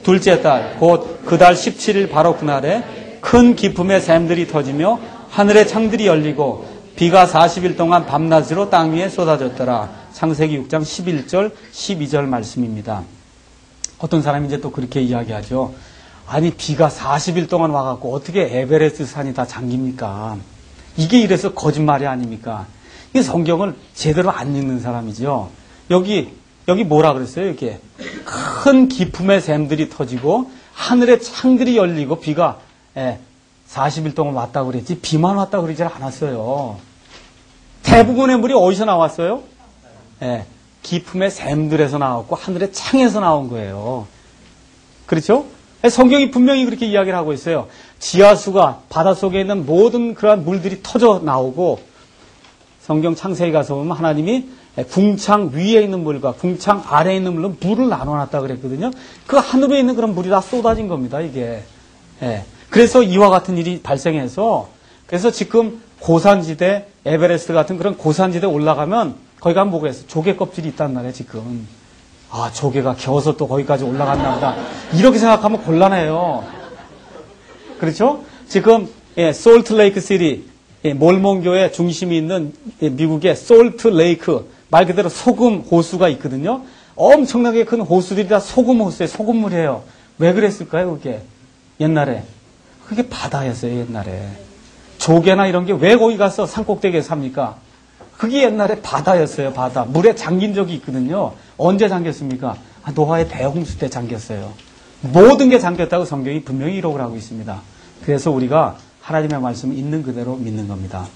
A: 둘째 달 곧 그 달 17일 바로 그날에 큰 기품의 샘들이 터지며 하늘의 창들이 열리고 비가 40일 동안 밤낮으로 땅 위에 쏟아졌더라. 창세기 6장 11절 12절 말씀입니다. 어떤 사람이 이제 또 그렇게 이야기하죠. 아니 비가 40일 동안 와갖고 어떻게 에베레스트 산이 다 잠깁니까? 이게 이래서 거짓말이 아닙니까? 이 성경을 제대로 안 읽는 사람이죠. 여기 뭐라 그랬어요? 이렇게 큰 기품의 샘들이 터지고 하늘의 창들이 열리고 비가 40일 동안 왔다고 그랬지 비만 왔다고 그러지 않았어요. 대부분의 물이 어디서 나왔어요? 기품의 샘들에서 나왔고 하늘의 창에서 나온 거예요. 그렇죠? 성경이 분명히 그렇게 이야기를 하고 있어요. 지하수가 바닷속에 있는 모든 그러한 물들이 터져 나오고 성경 창세기 가서 보면 하나님이 궁창 위에 있는 물과 궁창 아래에 있는 물로 물을 나눠놨다 그랬거든요. 그 하늘에 있는 그런 물이 다 쏟아진 겁니다, 이게. 그래서 이와 같은 일이 발생해서 그래서 지금 고산지대, 에베레스트 같은 그런 고산지대 올라가면 거기 가면 뭐가 있어? 조개 껍질이 있단 말이에요, 지금. 아, 조개가 겨워서 또 거기까지 올라갔나 보다. 이렇게 생각하면 곤란해요. 그렇죠? 지금, 솔트레이크 시티, 몰몬교의 중심이 있는 미국의 솔트레이크, 말 그대로 소금 호수가 있거든요. 엄청나게 큰 호수들이 다 소금 호수에 소금물이에요. 왜 그랬을까요, 그게? 옛날에. 그게 바다였어요, 옛날에. 조개나 이런 게 왜 거기 가서 산꼭대기에 삽니까? 그게 옛날에 바다였어요, 바다. 물에 잠긴 적이 있거든요. 언제 잠겼습니까? 노아의 대홍수 때 잠겼어요. 모든 게 잠겼다고 성경이 분명히 기록을 하고 있습니다. 그래서 우리가 하나님의 말씀을 있는 그대로 믿는 겁니다.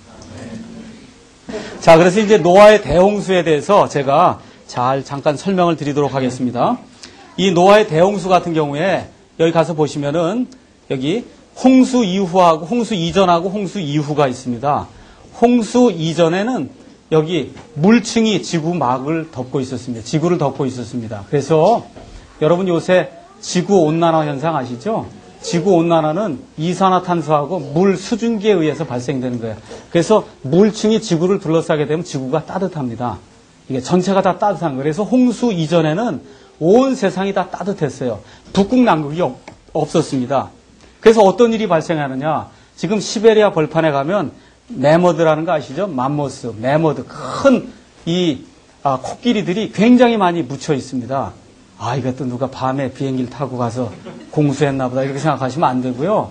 A: 자, 그래서 이제 노아의 대홍수에 대해서 제가 잘 잠깐 설명을 드리도록 하겠습니다. 이 노아의 대홍수 같은 경우에 여기 가서 보시면은 여기 홍수 이후하고 홍수 이전하고 홍수 이후가 있습니다. 홍수 이전에는 여기 물층이 지구막을 덮고 있었습니다. 지구를 덮고 있었습니다. 그래서 여러분 요새 지구온난화 현상 아시죠? 지구온난화는 이산화탄소하고 물 수증기에 의해서 발생되는 거예요. 그래서 물층이 지구를 둘러싸게 되면 지구가 따뜻합니다. 이게 전체가 다 따뜻한 거예요. 그래서 홍수 이전에는 온 세상이 다 따뜻했어요. 북극 남극이 없었습니다. 그래서 어떤 일이 발생하느냐. 지금 시베리아 벌판에 가면 매머드라는 거 아시죠? 맘모스, 매머드, 큰 코끼리들이 굉장히 많이 묻혀 있습니다. 아, 이것도 누가 밤에 비행기를 타고 가서 공수했나 보다 이렇게 생각하시면 안 되고요.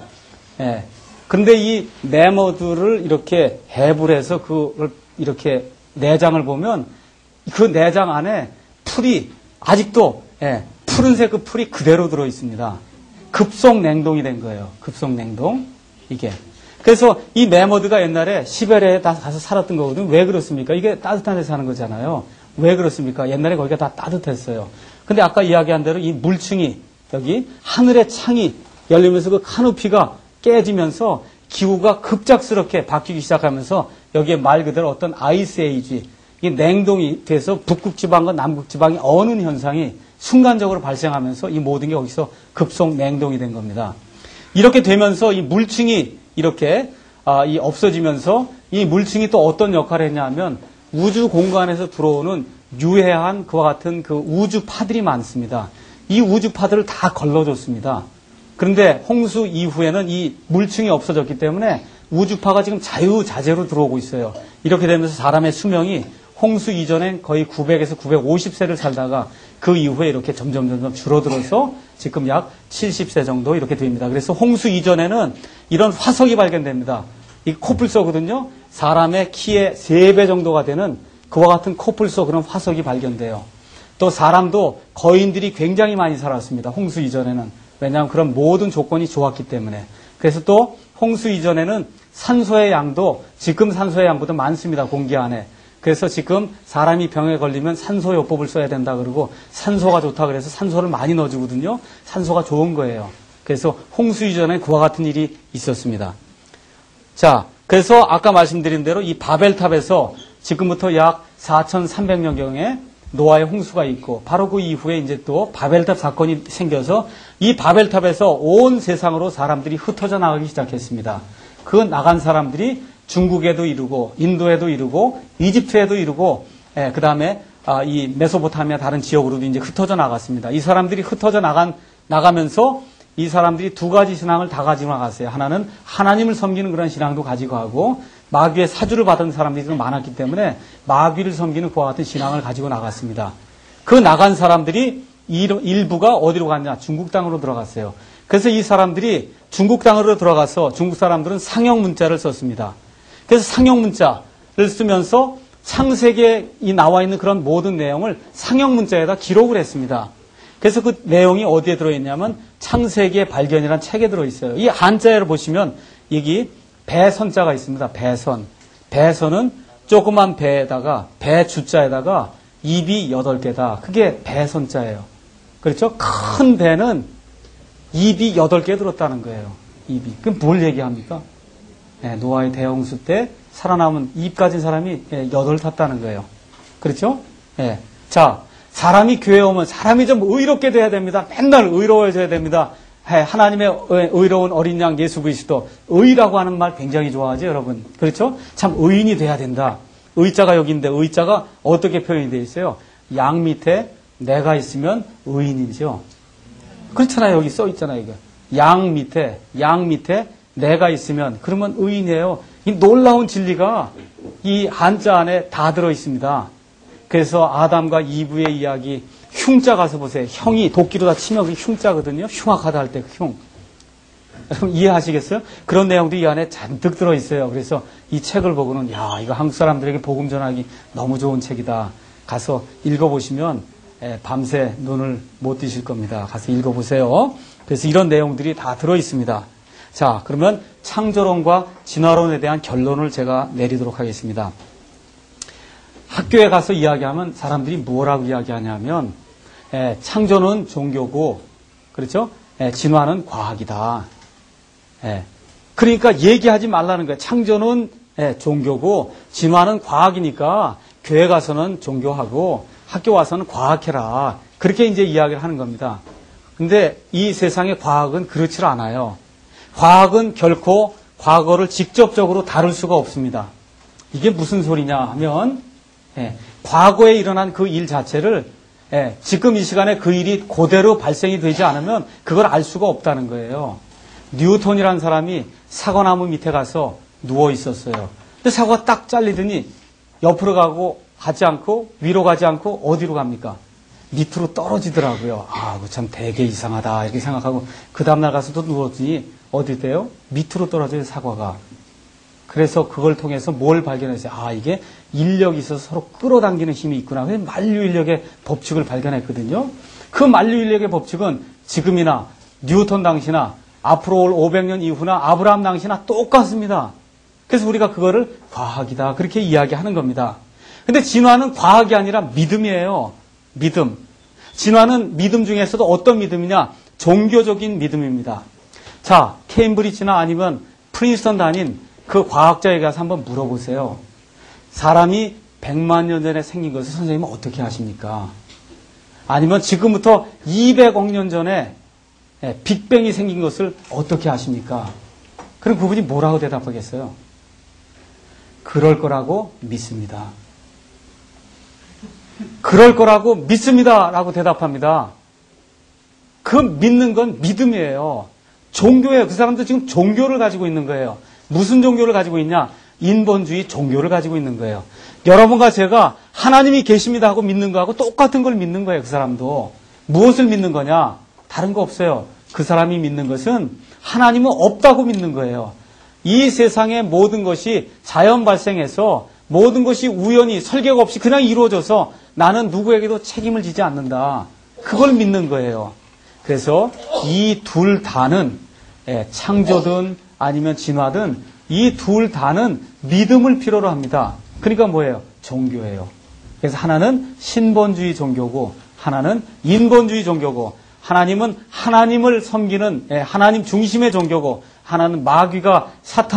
A: 그런데 이 매머드를 이렇게 해부해서 그걸 이렇게 내장을 보면 그 내장 안에 풀이 아직도 푸른색 그 풀이 그대로 들어 있습니다. 급속 냉동이 된 거예요. 급속 냉동. 이게. 그래서 이 매머드가 옛날에 시베리아에 다 가서 살았던 거거든요. 왜 그렇습니까? 이게 따뜻한 데 사는 거잖아요. 왜 그렇습니까? 옛날에 거기가 다 따뜻했어요. 근데 아까 이야기한 대로 이 물층이 여기 하늘의 창이 열리면서 그 카노피가 깨지면서 기후가 급작스럽게 바뀌기 시작하면서 여기에 말 그대로 어떤 아이스 에이지, 이 냉동이 돼서 북극 지방과 남극 지방이 어는 현상이 순간적으로 발생하면서 이 모든 게 거기서 급속 냉동이 된 겁니다. 이렇게 되면서 이 물층이 이렇게 없어지면서 이 물층이 또 어떤 역할을 했냐면 우주 공간에서 들어오는 유해한 그와 같은 그 우주파들이 많습니다. 이 우주파들을 다 걸러줬습니다. 그런데 홍수 이후에는 이 물층이 없어졌기 때문에 우주파가 지금 자유자재로 들어오고 있어요. 이렇게 되면서 사람의 수명이 홍수 이전엔 거의 900에서 950세를 살다가 그 이후에 이렇게 점점 줄어들어서 지금 약 70세 정도 이렇게 됩니다. 그래서 홍수 이전에는 이런 화석이 발견됩니다. 이 코뿔소거든요. 사람의 키의 3배 정도가 되는 그와 같은 코뿔소 그런 화석이 발견돼요. 또 사람도 거인들이 굉장히 많이 살았습니다. 홍수 이전에는. 왜냐하면 그런 모든 조건이 좋았기 때문에. 그래서 또 홍수 이전에는 산소의 양도 지금 산소의 양보다 많습니다. 공기 안에. 그래서 지금 사람이 병에 걸리면 산소요법을 써야 된다 그러고 산소가 좋다 그래서 산소를 많이 넣어주거든요. 산소가 좋은 거예요. 그래서 홍수 이전에 그와 같은 일이 있었습니다. 자, 그래서 아까 말씀드린 대로 이 바벨탑에서 지금부터 약 4,300년경에 노아의 홍수가 있고 바로 그 이후에 이제 또 바벨탑 사건이 생겨서 이 바벨탑에서 온 세상으로 사람들이 흩어져 나가기 시작했습니다. 그 나간 사람들이 중국에도 이르고 인도에도 이르고 이집트에도 이르고 그 다음에 이 메소포타미아 다른 지역으로도 이제 흩어져 나갔습니다. 이 사람들이 흩어져 나간 나가면서 이 사람들이 두 가지 신앙을 다 가지고 나갔어요. 하나는 하나님을 섬기는 그런 신앙도 가지고 가고 마귀의 사주를 받은 사람들이 좀 많았기 때문에 마귀를 섬기는 그와 같은 신앙을 가지고 나갔습니다. 그 나간 사람들이 일부가 어디로 갔냐? 중국 땅으로 들어갔어요. 그래서 이 사람들이 중국 땅으로 들어가서 중국 사람들은 상형 문자를 썼습니다. 그래서 상형 문자를 쓰면서 창세기에 나와 있는 그런 모든 내용을 상형 문자에다 기록을 했습니다. 그래서 그 내용이 어디에 들어있냐면 창세기의 발견이라는 책에 들어있어요. 이 한자를 보시면 여기 배선자가 있습니다. 배선. 배선은 조그만 배에다가 배주자에다가 입이 8개다. 그게 배선자예요. 그렇죠? 큰 배는 입이 8개 들었다는 거예요. 입이. 그럼 뭘 얘기합니까? 네, 노아의 대홍수 때 살아남은 입 가진 사람이 8 탔다는 거예요. 그렇죠? 네. 자, 사람이 교회에 오면 사람이 좀 의롭게 돼야 됩니다. 맨날 의로워져야 됩니다. 하나님의 의로운 어린 양 예수 그리스도 의라고 하는 말 굉장히 좋아하죠, 여러분. 그렇죠? 참 의인이 돼야 된다. 의자가 여기 있는데 의자가 어떻게 표현이 되어 있어요? 양 밑에 내가 있으면 의인이죠. 그렇잖아요. 여기 써 있잖아요. 이거. 양 밑에 내가 있으면 그러면 의인이에요. 이 놀라운 진리가 이 한자 안에 다 들어 있습니다. 그래서 아담과 이브의 이야기, 흉자 가서 보세요. 형이 도끼로 다 치면 그게 흉자거든요. 흉악하다 할 때 그 흉. 여러분 이해하시겠어요? 그런 내용도 이 안에 잔뜩 들어있어요. 그래서 이 책을 보고는 야, 이거 한국 사람들에게 복음 전하기 너무 좋은 책이다. 가서 읽어보시면 밤새 눈을 못 뜨실 겁니다. 가서 읽어보세요. 그래서 이런 내용들이 다 들어있습니다. 자, 그러면 창조론과 진화론에 대한 결론을 제가 내리도록 하겠습니다. 학교에 가서 이야기하면 사람들이 뭐라고 이야기하냐면 창조는 종교고, 그렇죠? 진화는 과학이다. 그러니까 얘기하지 말라는 거예요. 창조는 종교고 진화는 과학이니까 교회 가서는 종교하고 학교 와서는 과학해라. 그렇게 이제 이야기를 하는 겁니다. 근데 이 세상의 과학은 그렇지 않아요. 과학은 결코 과거를 직접적으로 다룰 수가 없습니다. 이게 무슨 소리냐 하면 과거에 일어난 그 일 자체를 지금 이 시간에 그 일이 그대로 발생이 되지 않으면 그걸 알 수가 없다는 거예요. 뉴턴이라는 사람이 사과나무 밑에 가서 누워 있었어요. 근데 사과가 딱 잘리더니 옆으로 가지 않고 위로 가지 않고 어디로 갑니까? 밑으로 떨어지더라고요. 아, 그거 참 되게 이상하다 이렇게 생각하고 그 다음날 가서 또 누웠더니 어디 돼요? 밑으로 떨어져요, 사과가. 그래서 그걸 통해서 뭘 발견했어요? 아, 이게 인력이 있어서 서로 끌어당기는 힘이 있구나. 그래서 만류인력의 법칙을 발견했거든요. 그 만류인력의 법칙은 지금이나 뉴턴 당시나 앞으로 올 500년 이후나 아브라함 당시나 똑같습니다. 그래서 우리가 그거를 과학이다 그렇게 이야기하는 겁니다. 근데 진화는 과학이 아니라 믿음이에요. 믿음. 진화는 믿음 중에서도 어떤 믿음이냐? 종교적인 믿음입니다. 자, 케임브리지나 아니면 프린스턴 다닌 그 과학자에게 가서 한번 물어보세요. 사람이 100만 년 전에 생긴 것을 선생님은 어떻게 아십니까? 아니면 지금부터 200억 년 전에 빅뱅이 생긴 것을 어떻게 아십니까? 그럼 그분이 뭐라고 대답하겠어요? 그럴 거라고 믿습니다. 그럴 거라고 믿습니다. 라고 대답합니다. 그 믿는 건 믿음이에요. 종교예요. 그 사람도 지금 종교를 가지고 있는 거예요. 무슨 종교를 가지고 있냐? 인본주의 종교를 가지고 있는 거예요. 여러분과 제가 하나님이 계십니다 하고 믿는 거하고 똑같은 걸 믿는 거예요. 그 사람도. 무엇을 믿는 거냐? 다른 거 없어요. 그 사람이 믿는 것은 하나님은 없다고 믿는 거예요. 이 세상의 모든 것이 자연 발생해서 모든 것이 우연히 설계가 없이 그냥 이루어져서 나는 누구에게도 책임을 지지 않는다. 그걸 믿는 거예요. 그래서 이 둘 다는 창조든 아니면 진화든 이 둘 다는 믿음을 필요로 합니다. 그러니까 뭐예요? 종교예요. 그래서 하나는 신본주의 종교고 하나는 인본주의 종교고 하나님은 하나님을 섬기는 하나님 중심의 종교고 하나는 마귀가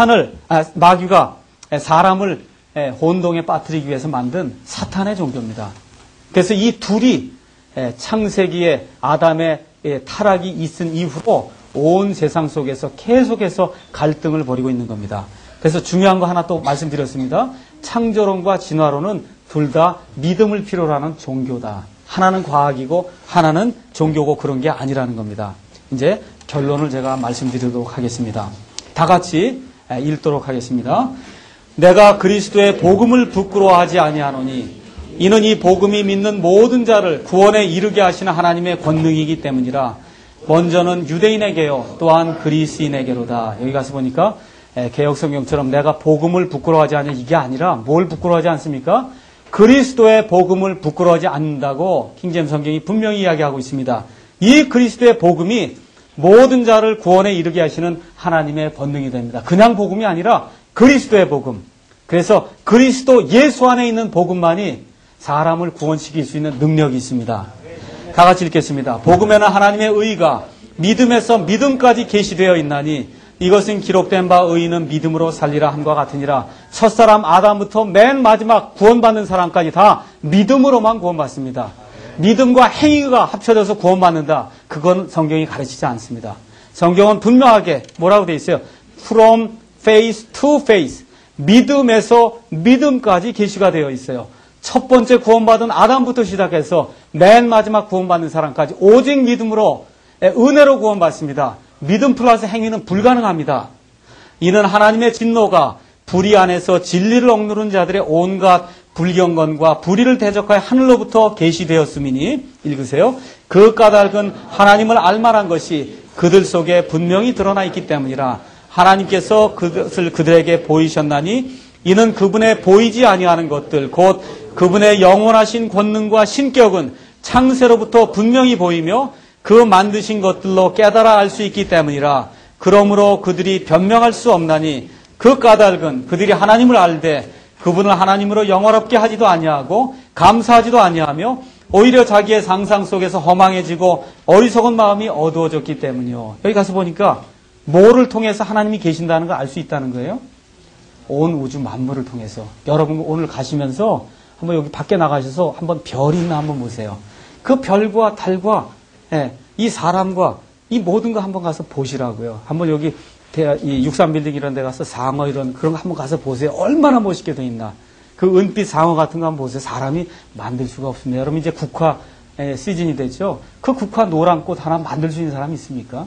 A: 사람을 혼동에 빠뜨리기 위해서 만든 사탄의 종교입니다. 그래서 이 둘이 창세기에 아담의 타락이 있은 이후로 온 세상 속에서 계속해서 갈등을 벌이고 있는 겁니다. 그래서 중요한 거 하나 또 말씀드렸습니다. 창조론과 진화론은 둘 다 믿음을 필요로 하는 종교다. 하나는 과학이고 하나는 종교고 그런 게 아니라는 겁니다. 이제 결론을 제가 말씀드리도록 하겠습니다. 다 같이 읽도록 하겠습니다. 내가 그리스도의 복음을 부끄러워하지 아니하노니 이는 이 복음이 믿는 모든 자를 구원에 이르게 하시는 하나님의 권능이기 때문이라. 먼저는 유대인에게요 또한 그리스인에게로다. 여기 가서 보니까 개역성경처럼 내가 복음을 부끄러워하지 않냐 이게 아니라 뭘 부끄러워하지 않습니까? 그리스도의 복음을 부끄러워하지 않는다고 킹제임스 성경이 분명히 이야기하고 있습니다. 이 그리스도의 복음이 모든 자를 구원에 이르게 하시는 하나님의 권능이 됩니다. 그냥 복음이 아니라 그리스도의 복음. 그래서 그리스도 예수 안에 있는 복음만이 사람을 구원시킬 수 있는 능력이 있습니다. 다 같이 읽겠습니다. 복음에는 하나님의 의가 믿음에서 믿음까지 계시되어 있나니 이것은 기록된 바 의인은 믿음으로 살리라 함과 같으니라. 첫사람 아담부터 맨 마지막 구원받는 사람까지 다 믿음으로만 구원받습니다. 믿음과 행위가 합쳐져서 구원받는다. 그건 성경이 가르치지 않습니다. 성경은 분명하게 뭐라고 되어 있어요? From faith to faith. 믿음에서 믿음까지 계시가 되어 있어요. 첫 번째 구원받은 아담부터 시작해서 맨 마지막 구원받는 사람까지 오직 믿음으로 은혜로 구원받습니다. 믿음 플러스 행위는 불가능합니다. 이는 하나님의 진노가 불의 안에서 진리를 억누른 자들의 온갖 불경건과 불의를 대적하여 하늘로부터 계시되었음이니 읽으세요. 그 까닭은 하나님을 알만한 것이 그들 속에 분명히 드러나 있기 때문이라. 하나님께서 그것을 그들에게 보이셨나니 이는 그분의 보이지 아니하는 것들 곧 그분의 영원하신 권능과 신격은 창세로부터 분명히 보이며 그 만드신 것들로 깨달아 알 수 있기 때문이라. 그러므로 그들이 변명할 수 없나니 그 까닭은 그들이 하나님을 알되 그분을 하나님으로 영화롭게 하지도 아니하고 감사하지도 아니하며 오히려 자기의 상상 속에서 허망해지고 어리석은 마음이 어두워졌기 때문이요. 여기 가서 보니까 뭐를 통해서 하나님이 계신다는 걸 알 수 있다는 거예요? 온 우주 만물을 통해서. 여러분 오늘 가시면서 한번 여기 밖에 나가셔서 한번 별이 있나 한번 보세요. 그 별과 달과 이 사람과 이 모든 거 한번 가서 보시라고요. 한번 여기 이 63빌딩 이런 데 가서 상어 이런 그런 거 한번 가서 보세요. 얼마나 멋있게 돼 있나. 그 은빛 상어 같은 거 한번 보세요. 사람이 만들 수가 없습니다. 여러분 이제 국화 시즌이 됐죠. 그 국화 노란 꽃 하나 만들 수 있는 사람이 있습니까?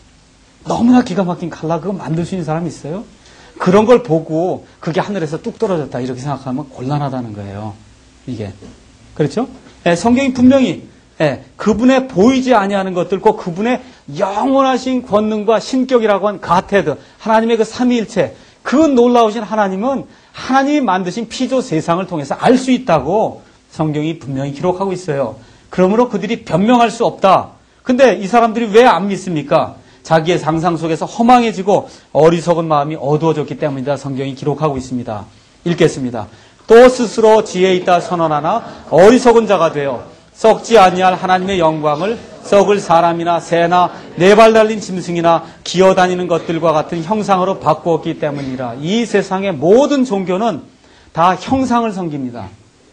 A: 너무나 기가 막힌 컬러 그거 만들 수 있는 사람이 있어요? 그런 걸 보고 그게 하늘에서 뚝 떨어졌다 이렇게 생각하면 곤란하다는 거예요. 이게. 그렇죠? 성경이 분명히 그분의 보이지 아니하는 것들, 꼭 그분의 영원하신 권능과 신격이라고 한 가테드, 하나님의 그 삼위일체, 그 놀라우신 하나님은 하나님이 만드신 피조 세상을 통해서 알 수 있다고 성경이 분명히 기록하고 있어요. 그러므로 그들이 변명할 수 없다. 근데 이 사람들이 왜 안 믿습니까? 자기의 상상 속에서 허망해지고 어리석은 마음이 어두워졌기 때문이다. 성경이 기록하고 있습니다. 읽겠습니다. 또 스스로 지혜 있다 선언하나 어리석은 자가 되어 썩지 아니할 하나님의 영광을 썩을 사람이나 새나 네 발 달린 짐승이나 기어다니는 것들과 같은 형상으로 바꾸었기 때문이라. 이 세상의 모든 종교는 다 형상을 섬깁니다.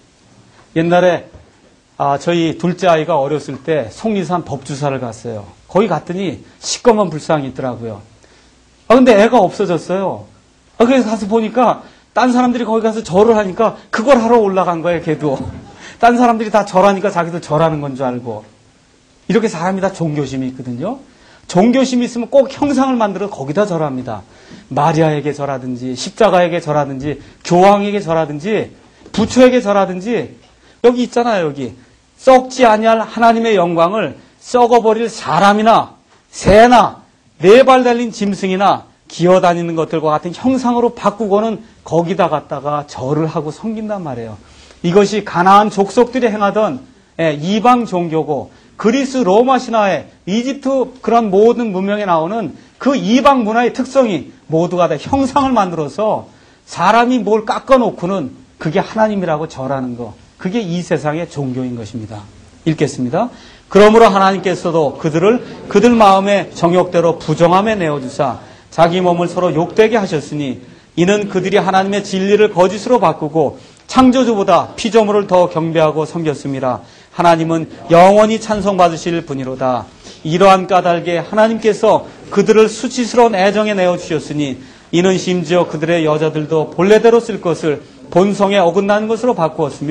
A: 옛날에 저희 둘째 아이가 어렸을 때 속리산 법주사를 갔어요. 거기 갔더니 시꺼먼 불상이 있더라고요. 근데 애가 없어졌어요. 그래서 가서 보니까 딴 사람들이 거기 가서 절을 하니까 그걸 하러 올라간 거예요, 걔도. 딴 사람들이 다 절하니까 자기도 절하는 건 줄 알고. 이렇게 사람이 다 종교심이 있거든요. 종교심이 있으면 꼭 형상을 만들어 거기다 절합니다. 마리아에게 절하든지 십자가에게 절하든지 교황에게 절하든지 부처에게 절하든지 여기 있잖아요. 여기 썩지 아니할 하나님의 영광을 썩어버릴 사람이나 새나 네 발 달린 짐승이나 기어다니는 것들과 같은 형상으로 바꾸고는 거기다 갖다가 절을 하고 섬긴단 말이에요. 이것이 가나안 족속들이 행하던 이방 종교고 그리스 로마 신화에 이집트 그런 모든 문명에 나오는 그 이방 문화의 특성이 모두가 다 형상을 만들어서 사람이 뭘 깎아놓고는 그게 하나님이라고 절하는 거. 그게 이 세상의 종교인 것입니다. 읽겠습니다. 그러므로 하나님께서도 그들 마음의 정욕대로 부정함에 내어주사 자기 몸을 서로 욕되게 하셨으니 이는 그들이 하나님의 진리를 거짓으로 바꾸고 창조주보다 피조물을 더 경배하고 섬겼습니다. 하나님은 영원히 찬송받으실 분이로다. 이러한 까닭에 하나님께서 그들을 수치스러운 애정에 내어주셨으니 이는 심지어 그들의 여자들도 본래대로 쓸 것을 본성에 어긋나는 것으로 바꾸었으며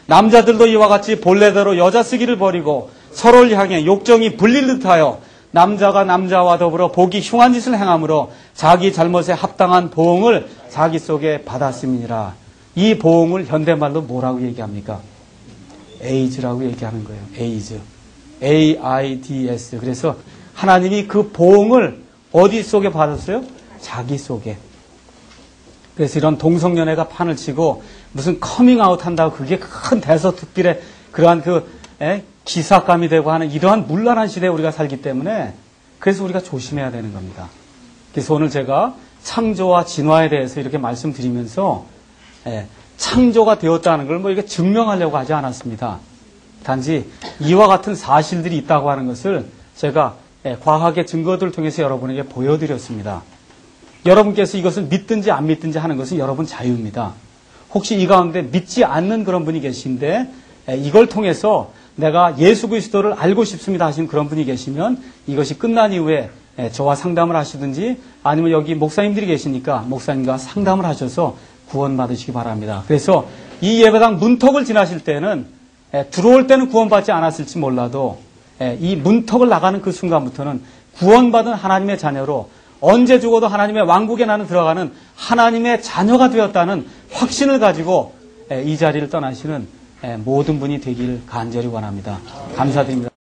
A: 남자들도 이와 같이 본래대로 여자 쓰기를 버리고 서로를 향해 욕정이 불릴 듯하여 남자가 남자와 더불어 보기 흉한 짓을 행함으로 자기 잘못에 합당한 보응을 자기 속에 받았음이니라. 이 보응을 현대말로 뭐라고 얘기합니까? AIDS라고 얘기하는 거예요. AIDS. AIDS. 그래서 하나님이 그 보응을 어디 속에 받았어요? 자기 속에. 그래서 이런 동성연애가 판을 치고 무슨 커밍아웃 한다고 그게 큰 대서특필의 그러한 기사감이 되고 하는 이러한 문란한 시대에 우리가 살기 때문에 그래서 우리가 조심해야 되는 겁니다. 그래서 오늘 제가 창조와 진화에 대해서 이렇게 말씀드리면서 창조가 되었다는 걸 이렇게 증명하려고 하지 않았습니다. 단지 이와 같은 사실들이 있다고 하는 것을 제가 과학의 증거들을 통해서 여러분에게 보여드렸습니다. 여러분께서 이것을 믿든지 안 믿든지 하는 것은 여러분 자유입니다. 혹시 이 가운데 믿지 않는 그런 분이 계신데 이걸 통해서 내가 예수 그리스도를 알고 싶습니다 하시는 그런 분이 계시면 이것이 끝난 이후에 저와 상담을 하시든지 아니면 여기 목사님들이 계시니까 목사님과 상담을 하셔서 구원받으시기 바랍니다. 그래서 이 예배당 문턱을 지나실 때는 들어올 때는 구원받지 않았을지 몰라도 이 문턱을 나가는 그 순간부터는 구원받은 하나님의 자녀로 언제 죽어도 하나님의 왕국에 나는 들어가는 하나님의 자녀가 되었다는 확신을 가지고 이 자리를 떠나시는 모든 분이 되길 간절히 원합니다. 감사드립니다.